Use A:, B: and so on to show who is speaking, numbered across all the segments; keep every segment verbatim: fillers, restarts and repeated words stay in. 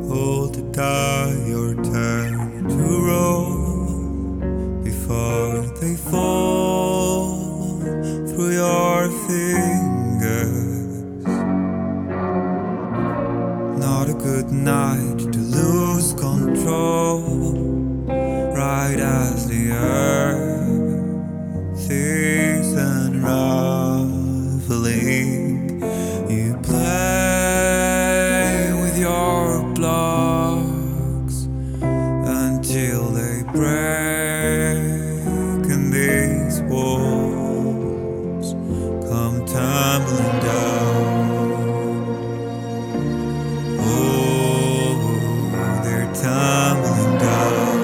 A: Hold the die your turn to roll before they fall through your fingers. Not a good night to lose control, right as the earth is unraveling. You play with your blocks until they break, and these walls come tumbling down. Oh, they're tumbling down.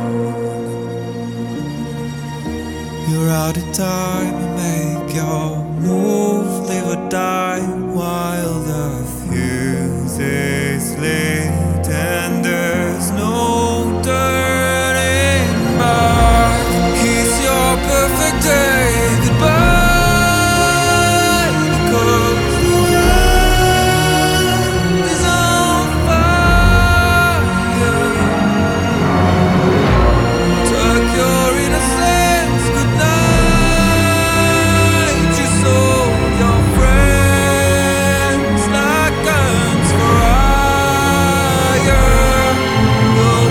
A: You're out of time to make your move, live or die while the fuse is lit and there's no turning back. Kiss your perfect day goodbye, because the world is on fire. Tuck your innocence goodnight. You sold your friends like guns for hire. You'll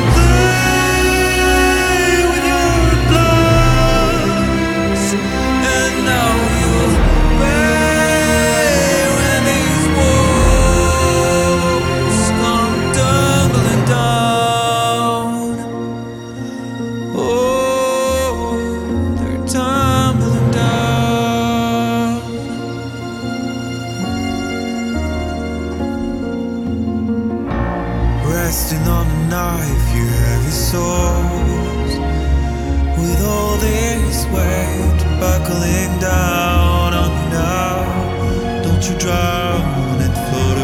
A: play with your blood, and now you'll pay when these walls come tumbling down. Oh, they're tumbling down. Resting on a knife, you heavy souls, with all this weight buckling down on you now. Don't you drown and float